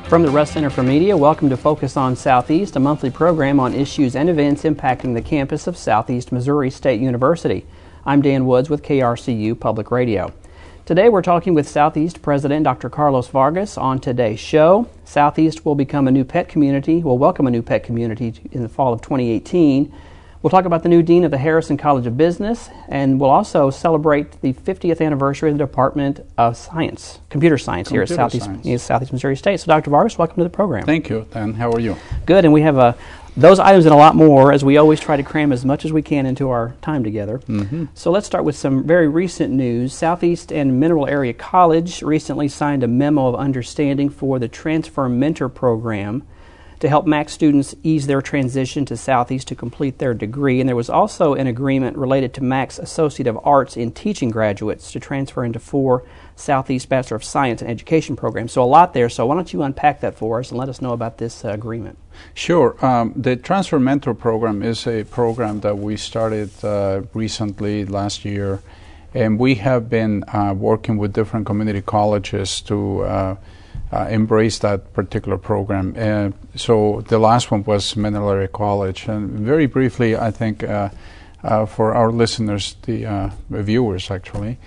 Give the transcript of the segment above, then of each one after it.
From the Russ Center for Media, welcome to Focus on Southeast, a monthly program on issues and events impacting the campus of Southeast Missouri State University. I'm Dan Woods with KRCU Public Radio. Today we're talking with Southeast President Dr. Carlos Vargas. On today's show, Southeast will welcome a new pet community in the fall of 2018. We'll talk about the new dean of the Harrison College of Business, and we'll also celebrate the 50th anniversary of the Department of Science, Computer Science here at Southeast Missouri State. So, Dr. Vargas, welcome to the program. Thank you, Dan. How are you? Good, and we have those items and a lot more, as we always try to cram as much as we can into our time together. So let's start with some very recent news. Southeast and Mineral Area College recently signed a memo of understanding for the Transfer Mentor Program to help MAC students ease their transition to Southeast to complete their degree. And there was also an agreement related to MAC's Associate of Arts in Teaching graduates to transfer into 4 Southeast Bachelor of Science and Education programs. So a lot there. So why don't you unpack that for us and let us know about this agreement? Sure. The Transfer Mentor Program is a program that we started recently last year. And we have been working with different community colleges to embrace that particular program. So the last one was Mineral Area College. And very briefly, I think for our listeners, the viewers actually,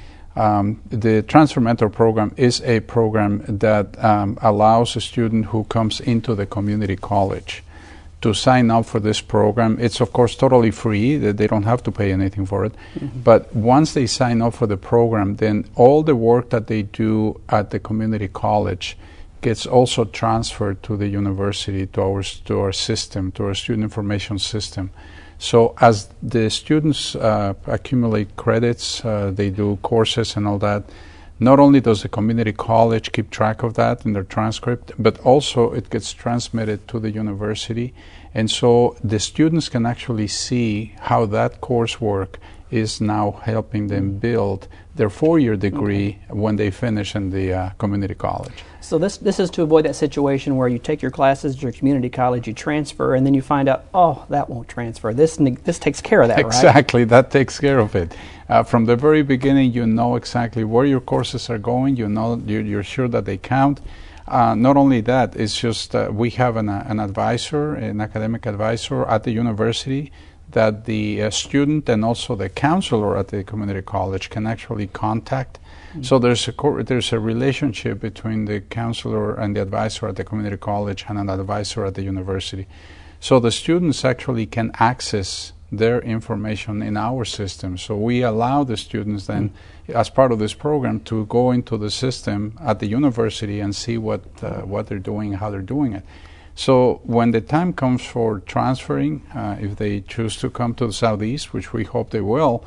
the Transfer Mentor Program is a program that allows a student who comes into the community college to sign up for this program. It's of course totally free, they don't have to pay anything for it. But once they sign up for the program, then all the work that they do at the community college gets also transferred to the university, to our system, to our student information system. So as the students accumulate credits, they do courses and all that, not only does the community college keep track of that in their transcript, but also it gets transmitted to the university. And so the students can actually see how that coursework is now helping them build their 4-year degree when they finish in the community college. So this is to avoid that situation where you take your classes at your community college, you transfer, and then you find out, oh, that won't transfer. This takes care of that, right? Exactly, that takes care of it. From the very beginning, you know exactly where your courses are going. You know, you're sure that they count. Not only that, it's just we have an advisor, an academic advisor at the university that the student and also the counselor at the community college can actually contact. So there's a relationship between the counselor and the advisor at the community college and an advisor at the university. So the students actually can access their information in our system. So we allow the students then, as part of this program, to go into the system at the university and see what they're doing, how they're doing it. So when the time comes for transferring, if they choose to come to the Southeast, which we hope they will,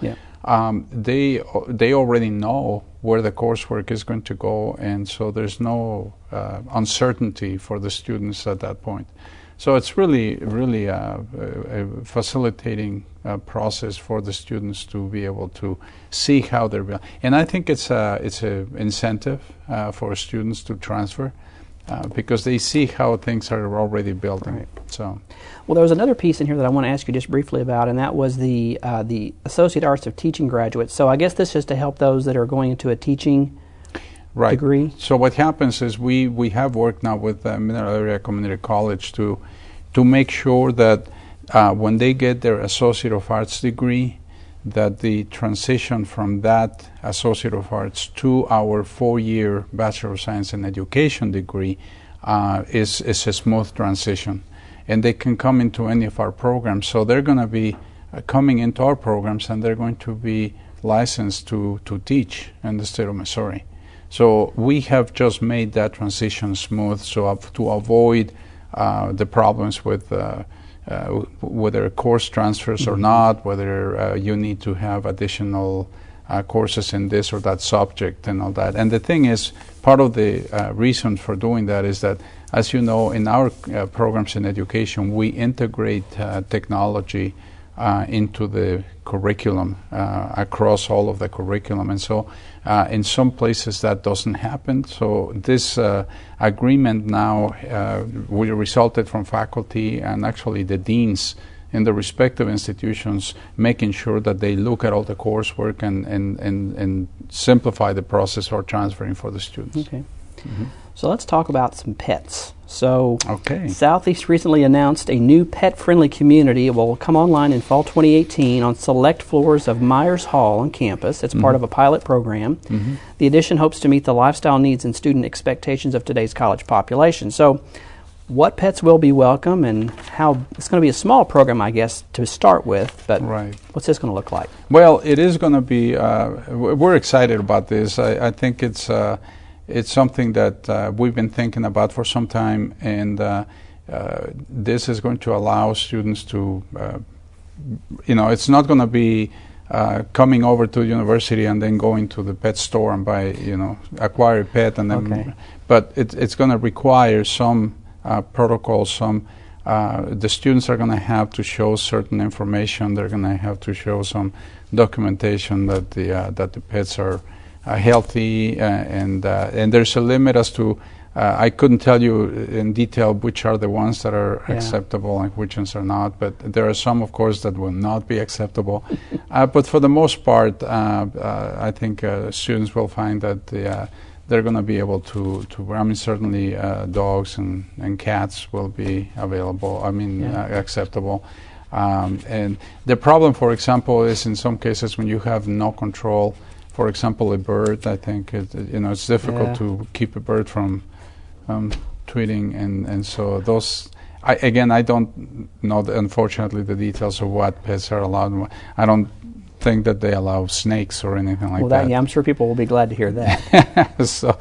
they already know where the coursework is going to go, and so there's no uncertainty for the students at that point. So it's really a facilitating process for the students to be able to see how they're building. And I think it's a incentive for students to transfer. Because they see how things are already building. Right. So, well, there was another piece in here that I want to ask you just briefly about, and that was the Associate Arts of Teaching graduates. So I guess this is to help those that are going into a teaching degree. So what happens is we have worked now with Mineral Area Community College to make sure that when they get their Associate of Arts degree, that the transition from that Associate of Arts to our 4-year Bachelor of Science and Education degree is a smooth transition. And they can come into any of our programs. So they're going to be coming into our programs, and they're going to be licensed to teach in the state of Missouri. So we have just made that transition smooth so to avoid the problems with whether course transfers or not, whether you need to have additional courses in this or that subject and all that. And the thing is, part of the reason for doing that is that, as you know, in our programs in education, we integrate technology into the curriculum, across all of the curriculum. And so in some places that doesn't happen. So this agreement now resulted from faculty and actually the deans in the respective institutions, making sure that they look at all the coursework and simplify the process for transferring for the students. Okay. So let's talk about some pets. So, okay. Southeast recently announced a new pet-friendly community. It will come online in fall 2018 on select floors of Myers Hall on campus. It's part of a pilot program. The addition hopes to meet the lifestyle needs and student expectations of today's college population. So, what pets will be welcome, and how it's going to be a small program, I guess, to start with, but what's this going to look like? Well, it is going to be, we're excited about this. I think it's something that we've been thinking about for some time, and this is going to allow students to, it's not going to be coming over to the university and then going to the pet store and buy, acquire a pet, and then, but it's going to require some protocols. The students are going to have to show certain information. They're going to have to show some documentation that the pets are healthy, and there's a limit as to. I couldn't tell you in detail which are the ones that are acceptable and which ones are not, but there are some, of course, that will not be acceptable. But for the most part, I think students will find that they're going to be able to certainly dogs and cats will be available, acceptable. And the problem, for example, is in some cases when you have no control, for example, a bird, I think it's difficult to keep a bird from tweeting, and so those, I don't know, unfortunately, the details of what pets are allowed. I don't think that they allow snakes or anything like that. Yeah, I'm sure people will be glad to hear that. So,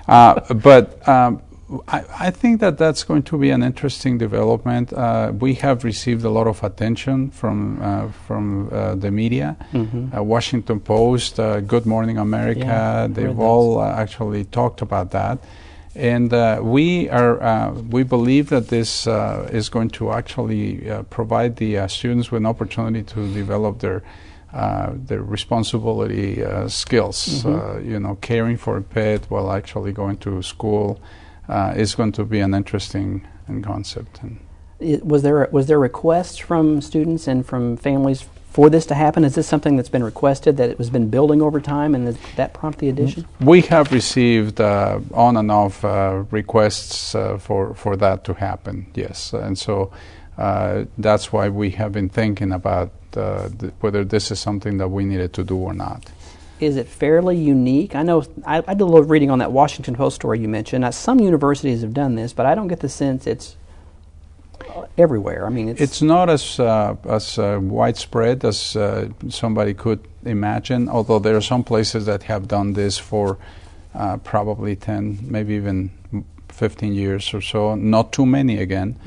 I think that that's going to be an interesting development. We have received a lot of attention from the media. Washington Post, Good Morning America, they've all actually talked about that. And we believe that this is going to actually provide the students with an opportunity to develop their responsibility skills. Caring for a pet while actually going to school is going to be an interesting concept. Was there requests from students and from families for this to happen? Is this something that's been requested, that it has been building over time, and that prompted the addition? We have received on and off requests for that to happen, yes. And so that's why we have been thinking about whether this is something that we needed to do or not. Is it fairly unique? I know I did a little reading on that Washington Post story you mentioned. Now, some universities have done this, but I don't get the sense it's everywhere. I mean, it's not as widespread as somebody could imagine, although there are some places that have done this for probably 10, maybe even 15 years or so. Not too many again,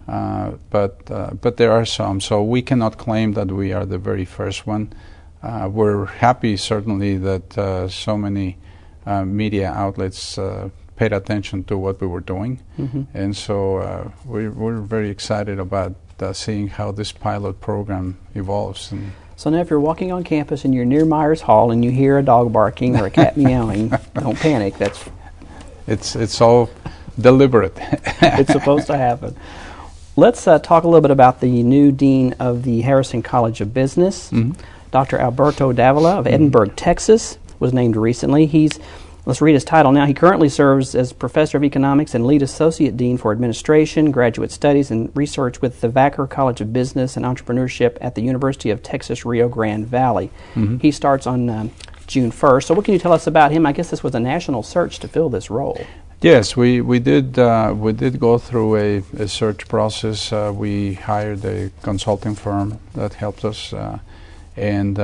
but there are some. So we cannot claim that we are the very first one. We're happy, certainly, that so many media outlets paid attention to what we were doing, and so we're very excited about seeing how this pilot program evolves. And so now, if you're walking on campus and you're near Myers Hall and you hear a dog barking or a cat meowing, don't panic. It's all deliberate. It's supposed to happen. Let's talk a little bit about the new dean of the Harrison College of Business. Dr. Alberto Davila of Edinburgh, Texas, was named recently. Let's read his title now. He currently serves as Professor of Economics and Lead Associate Dean for Administration, Graduate Studies, and Research with the Vacker College of Business and Entrepreneurship at the University of Texas Rio Grande Valley. He starts on June 1st. So what can you tell us about him? I guess this was a national search to fill this role. Yes, we did go through a search process. We hired a consulting firm that helped us, and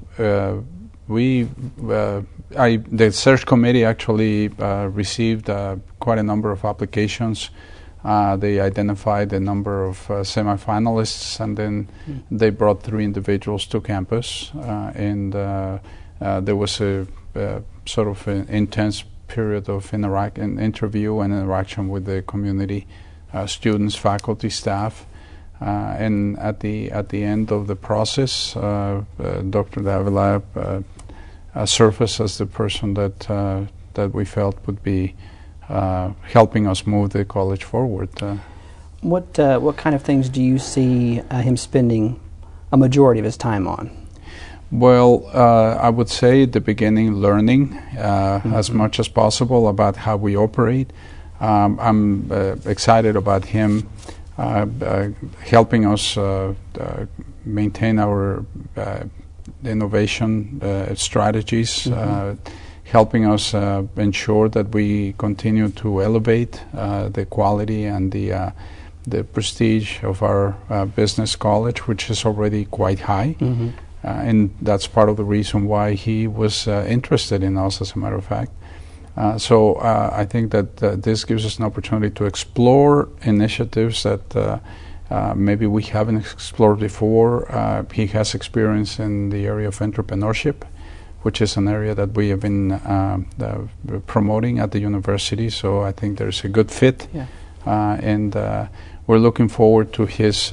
the search committee actually received quite a number of applications. They identified a number of semifinalists, and then they brought 3 individuals to campus, and there was a sort of an intense period of interview and interaction with the community, students, faculty, staff. And at the end of the process, Dr. Davila surfaced as the person that we felt would be helping us move the college forward. What kind of things do you see him spending a majority of his time on? Well, I would say at the beginning, learning as much as possible about how we operate. I'm excited about him helping us maintain our innovation strategies, helping us ensure that we continue to elevate the quality and the prestige of our business college, which is already quite high. And that's part of the reason why he was interested in us, as a matter of fact. So I think that this gives us an opportunity to explore initiatives that maybe we haven't explored before. He has experience in the area of entrepreneurship, which is an area that we have been promoting at the university. So I think there's a good fit. Yeah. And we're looking forward to his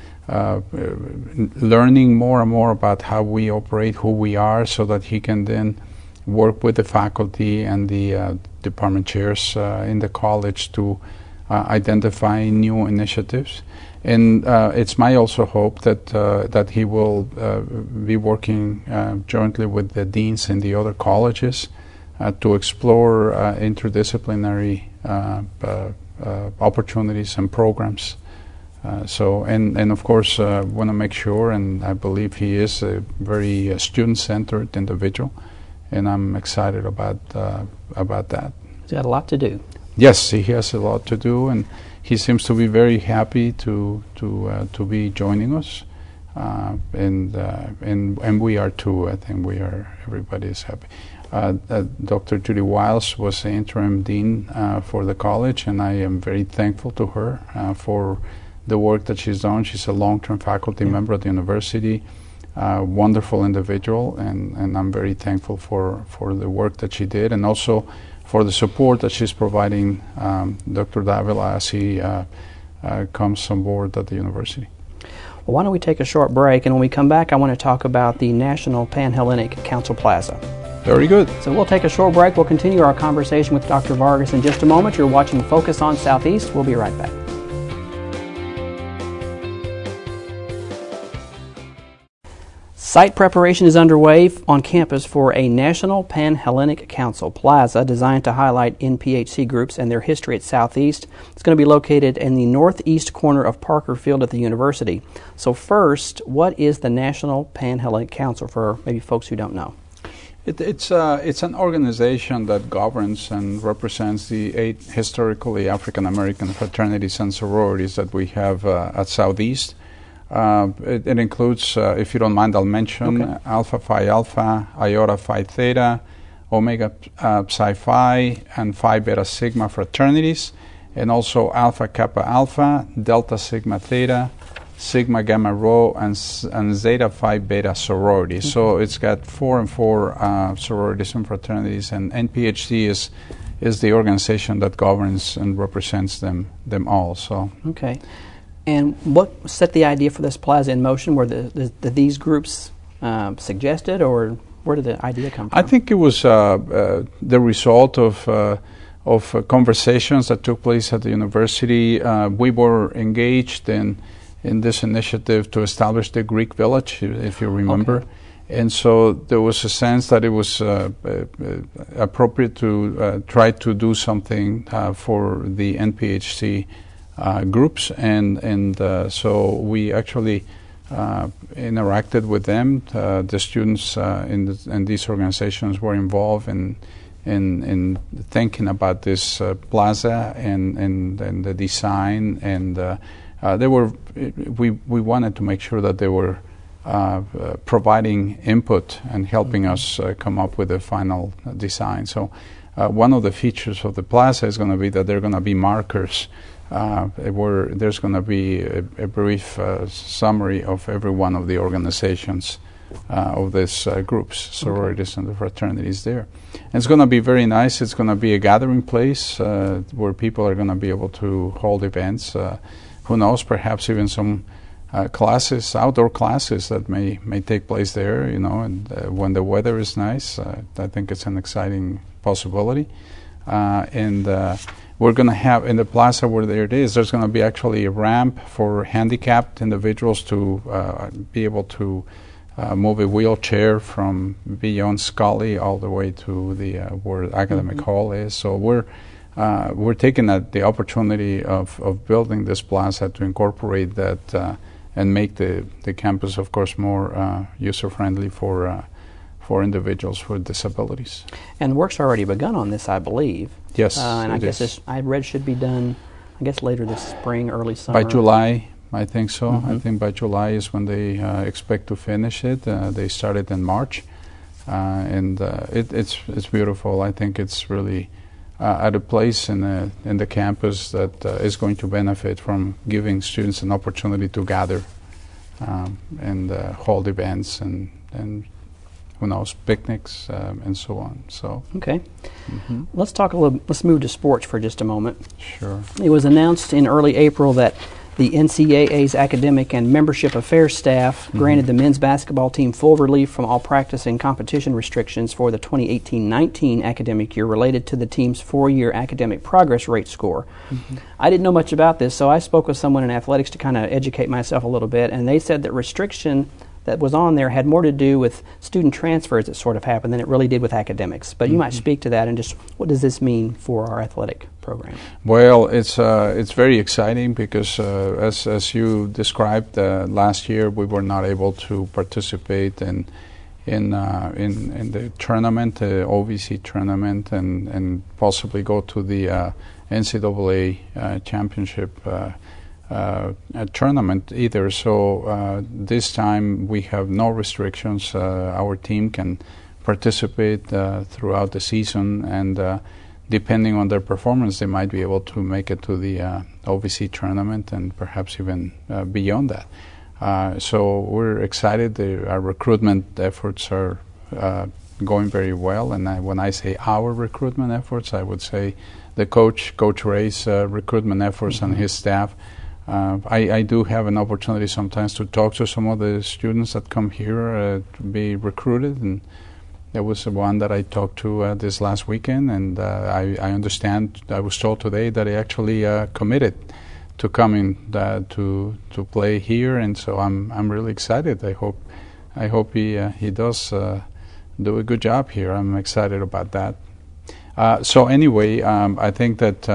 learning more and more about how we operate, who we are, so that he can then work with the faculty and the department chairs in the college to identify new initiatives. And it's my also hope that he will be working jointly with the deans in the other colleges to explore interdisciplinary opportunities and programs. And of course, want to make sure, and I believe he is a very student-centered individual, and I'm excited about that. He's got a lot to do. Yes, he has a lot to do, and he seems to be very happy to be joining us, and we are too. I think everybody is happy. Dr. Judy Wiles was the interim dean for the college, and I am very thankful to her for the work that she's done. She's a long-term faculty member at the university, wonderful individual, and I'm very thankful for the work that she did, and also for the support that she's providing Dr. Davila as he comes on board at the university. Well, why don't we take a short break, and when we come back, I want to talk about the National Pan-Hellenic Council Plaza. Very good. So we'll take a short break. We'll continue our conversation with Dr. Vargas in just a moment. You're watching Focus on Southeast. We'll be right back. Site preparation is underway on campus for a National Pan-Hellenic Council Plaza designed to highlight NPHC groups and their history at Southeast. It's going to be located in the northeast corner of Parker Field at the university. So first, what is the National Pan-Hellenic Council for maybe folks who don't know? It's an organization that governs and represents the 8 historically African-American fraternities and sororities that we have at Southeast. It includes, if you don't mind, I'll mention Alpha Phi Alpha, Iota Phi Theta, Omega Psi Phi, and Phi Beta Sigma fraternities, and also Alpha Kappa Alpha, Delta Sigma Theta, Sigma Gamma Rho, and Zeta Phi Beta sororities. So it's got 4 and 4 sororities and fraternities, and NPHC is the organization that governs and represents them all. So okay. And what set the idea for this plaza in motion? Were these groups suggested, or where did the idea come from? I think it was the result of conversations that took place at the university. We were engaged in this initiative to establish the Greek village, if you remember. Okay. And so there was a sense that it was appropriate to try to do something for the NPHC groups, and so we actually interacted with them. The students in these organizations were involved in thinking about this plaza and the design, and we wanted to make sure that they were providing input and helping us come up with the final design. So one of the features of the plaza is going to be that there are going to be markers where there's going to be a brief summary of every one of the organizations of these groups, sororities and the fraternities there. And it's going to be very nice. It's going to be a gathering place where people are going to be able to hold events. Who knows, perhaps even some classes, outdoor classes that may take place there, and when the weather is nice. I think it's an exciting possibility. We're going to have in the plaza where there's going to be actually a ramp for handicapped individuals to be able to move a wheelchair from beyond Scully all the way to the where academic hall is. So we're we're taking the opportunity of building this plaza to incorporate that and make the campus, of course, more user-friendly for individuals with disabilities. And work's already begun on this, I believe. Yes, and I guess this, I read, should be done, I guess, later this spring, early summer. By July, I think so. I think by July is when they expect to finish it. They started in March, and it's beautiful. I think it's really at a place in the campus that is going to benefit from giving students an opportunity to gather and hold events and who knows, picnics and so on. So okay, let's talk a little. Let's move to sports for just a moment. Sure. It was announced in early April that the NCAA's academic and membership affairs staff granted the men's basketball team full relief from all practice and competition restrictions for the 2018-19 academic year related to the team's 4-year academic progress rate score. I didn't know much about this, so I spoke with someone in athletics to kind of educate myself a little bit, and they said that restriction that was on there had more to do with student transfers that sort of happened than it really did with academics. But you might speak to that and just what does this mean for our athletic program? Well, it's very exciting because as you described, last year we were not able to participate in the tournament, the OVC tournament, and possibly go to the NCAA championship tournament either. So this time we have no restrictions. Our team can participate throughout the season, and depending on their performance, they might be able to make it to the OVC tournament and perhaps even beyond that. So we're excited. Our recruitment efforts are going very well, and when I say our recruitment efforts, I would say the Coach Ray's recruitment efforts and his staff. I do have an opportunity sometimes to talk to some of the students that come here to be recruited, and there was one that I talked to this last weekend, and I understand, I was told today that he actually committed to coming to play here, and so I'm really excited. I hope he does do a good job here. I'm excited about that. So anyway, I think that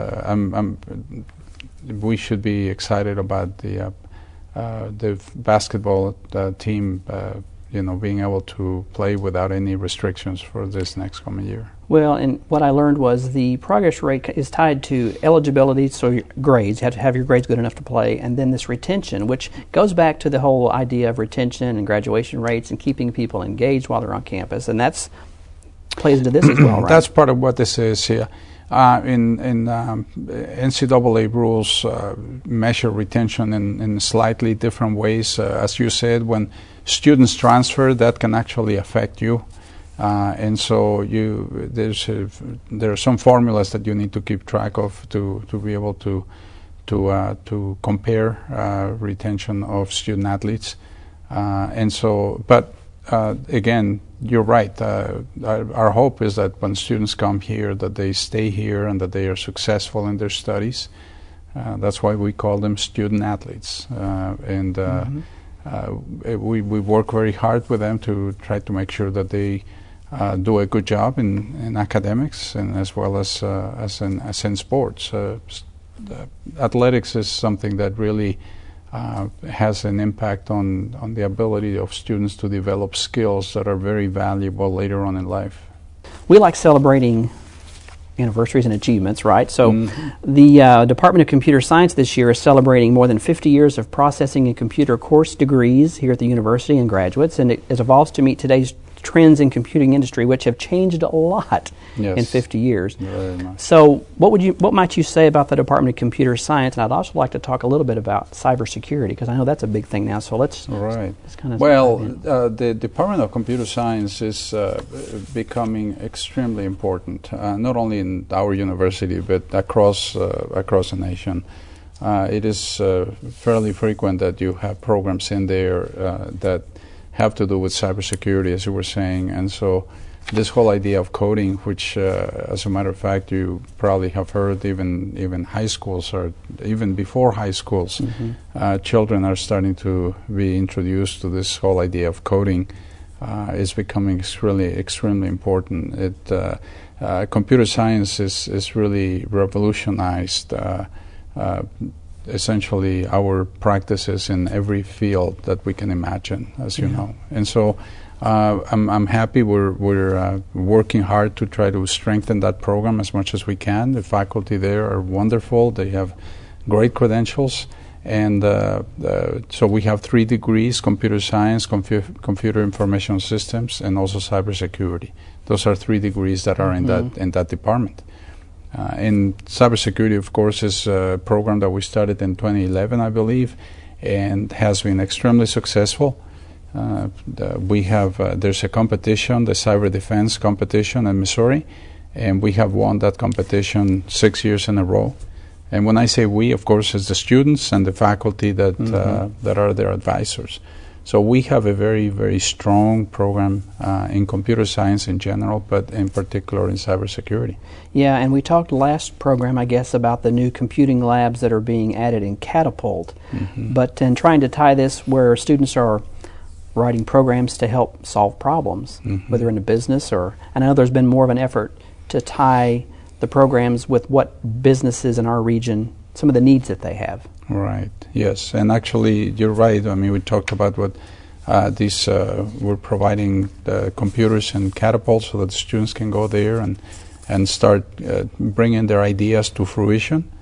we should be excited about the basketball team, being able to play without any restrictions for this next coming year. Well, and what I learned was the progress rate is tied to eligibility, so your grades, you have to have your grades good enough to play, and then this retention, which goes back to the whole idea of retention and graduation rates and keeping people engaged while they're on campus, and that's plays into this as well, right? That's part of what this is here. In NCAA rules measure retention in slightly different ways. As you said, when students transfer, that can actually affect you, and so there are some formulas that you need to keep track of to be able to compare retention of student athletes, and so but. Again, you're right. Our hope is that when students come here, that they stay here and that they are successful in their studies. That's why we call them student athletes. We work very hard with them to try to make sure that they do a good job in academics and as well as in sports. Athletics is something that really has an impact on the ability of students to develop skills that are very valuable later on in life. We like celebrating anniversaries and achievements, right? So the Department of Computer Science this year is celebrating more than 50 years of processing and computer course degrees here at the university and graduates, and it evolves to meet today's trends in computing industry, which have changed a lot in 50 years. Very much. So what might you say about the Department of Computer Science? And I'd also like to talk a little bit about cybersecurity, because I know that's a big thing now. So let's kind of the Department of Computer Science is becoming extremely important, not only in our university but across the nation. It is fairly frequent that you have programs in there that have to do with cybersecurity, as you were saying, and so this whole idea of coding, which, as a matter of fact, you probably have heard, even high schools or even before high schools, children are starting to be introduced to this whole idea of coding. is becoming extremely important. Computer science is really revolutionized essentially our practices in every field that we can imagine, as you know. And so I'm happy we're working hard to try to strengthen that program as much as we can. The faculty there are wonderful. They have great credentials. And so we have 3 degrees: computer science, computer information systems, and also cybersecurity. Those are 3 degrees that are in that department. And cybersecurity, of course, is a program that we started in 2011, I believe, and has been extremely successful. We have there's a competition, the cyber defense competition in Missouri, and we have won that competition 6 years in a row. And when I say we, of course, it's the students and the faculty that that are their advisors. So we have a very strong program in computer science in general, but in particular in cybersecurity. Yeah, and we talked last program, I guess, about the new computing labs that are being added in Catapult. But in trying to tie this where students are writing programs to help solve problems, whether in a business or, and I know there's been more of an effort to tie the programs with what businesses in our region, some of the needs that they have. Right, yes. And actually, you're right. I mean, we talked about what we're providing the computers and Catapult so that the students can go there and start bringing their ideas to fruition.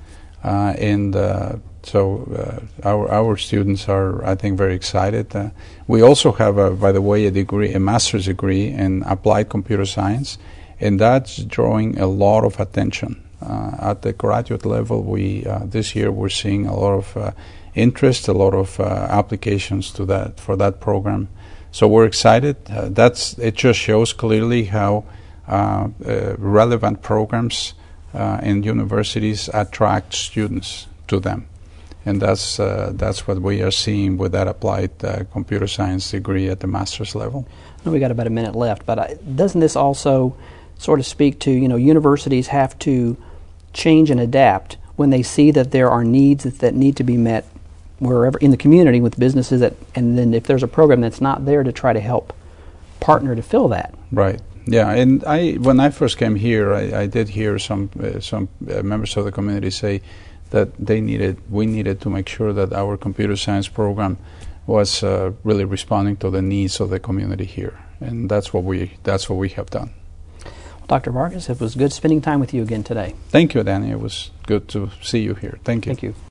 So our students are, I think, very excited. We also have, by the way, a master's degree in applied computer science, and that's drawing a lot of attention. At the graduate level, this year we're seeing a lot of interest, a lot of applications for that program. So we're excited. It just shows clearly how relevant programs in universities attract students to them, and that's what we are seeing with that applied computer science degree at the master's level. I know we got about a minute left, but doesn't this also sort of speak to, universities have to change and adapt when they see that there are needs that need to be met wherever in the community with businesses and then if there's a program that's not there, to try to help partner to fill that. Right. Yeah. And when I first came here, I did hear some members of the community say that we needed to make sure that our computer science program was really responding to the needs of the community here, and that's what we have done. Dr. Vargas, it was good spending time with you again today. Thank you, Danny. It was good to see you here. Thank you. Thank you.